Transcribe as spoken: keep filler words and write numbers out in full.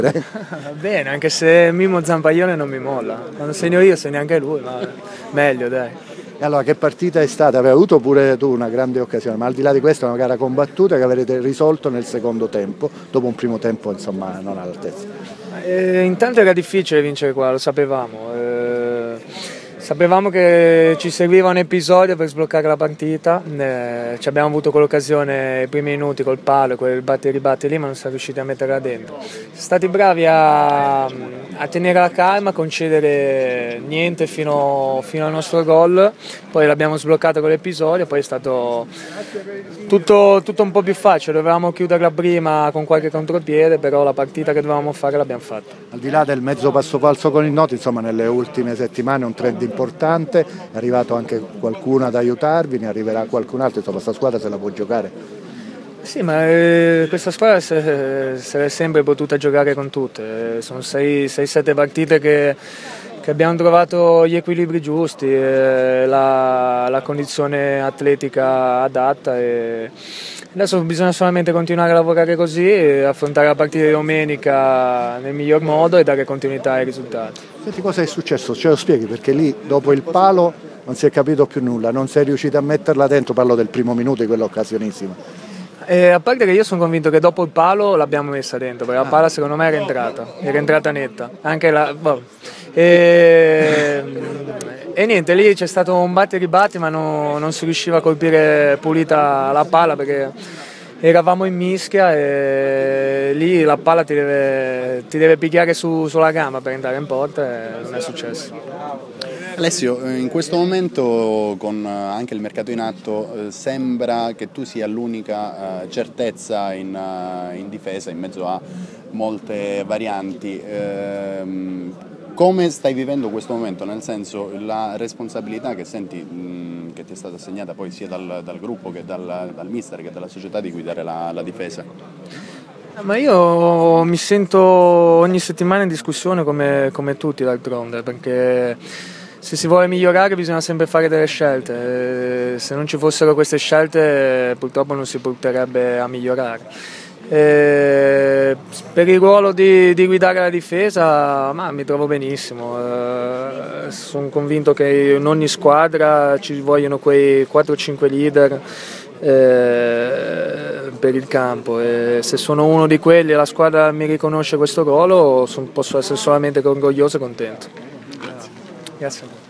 Bene, anche se Mimmo Zampaglione non mi molla. Quando segno io segno anche lui, ma meglio dai. E allora che partita è stata? Avevi avuto pure tu una grande occasione, ma al di là di questo è una gara combattuta che avrete risolto nel secondo tempo, dopo un primo tempo insomma non all'altezza. Eh, intanto era difficile vincere qua, lo sapevamo. Eh, Sapevamo che ci serviva un episodio per sbloccare la partita, eh, ci abbiamo avuto quell'occasione ai primi minuti col palo, quel batti e ribatti lì, ma non siamo riusciti a metterla dentro. Siamo stati bravi a, a tenere la calma, a concedere niente fino, fino al nostro gol, poi l'abbiamo sbloccato con l'episodio, poi è stato tutto, tutto un po' più facile, dovevamo chiuderla prima con qualche contropiede, però la partita che dovevamo fare l'abbiamo fatta. Al di là del mezzo passo falso con il Noti, insomma nelle ultime settimane un trend importante, è arrivato anche qualcuno ad aiutarvi, ne arriverà qualcun altro, insomma questa squadra se la può giocare. Sì, ma eh, questa squadra se, se è sempre potuta giocare con tutte, eh, sono sei sette partite che, che abbiamo trovato gli equilibri giusti, eh, la, la condizione atletica adatta e adesso bisogna solamente continuare a lavorare così, affrontare la partita di domenica nel miglior modo e dare continuità ai risultati. Senti, cosa è successo? Ce lo spieghi? Perché lì dopo il palo non si è capito più nulla, non sei riuscito a metterla dentro, parlo del primo minuto di quella occasionissima. Eh, a parte che io sono convinto che dopo il palo l'abbiamo messa dentro, perché la palla secondo me era entrata, era entrata netta. Anche la, boh. e, e niente, lì c'è stato un batti e ribatti, ma no, non si riusciva a colpire pulita la palla perché eravamo in mischia e lì la palla ti deve, ti deve picchiare su, sulla gamba per entrare in porta e non è successo. Alessio, in questo momento con anche il mercato in atto sembra che tu sia l'unica certezza in, in difesa in mezzo a molte varianti. Come stai vivendo questo momento? Nel senso, la responsabilità che senti che ti è stata assegnata poi sia dal, dal gruppo che dal, dal mister che dalla società di guidare la, la difesa? Ma io mi sento ogni settimana in discussione come, come tutti d'altronde, perché se si vuole migliorare bisogna sempre fare delle scelte, se non ci fossero queste scelte purtroppo non si porterebbe a migliorare. E per il ruolo di, di guidare la difesa ma mi trovo benissimo, eh, sono convinto che in ogni squadra ci vogliono quei quattro cinque leader eh, per il campo e se sono uno di quelli e la squadra mi riconosce questo ruolo son, posso essere solamente orgoglioso e contento. Grazie. Grazie.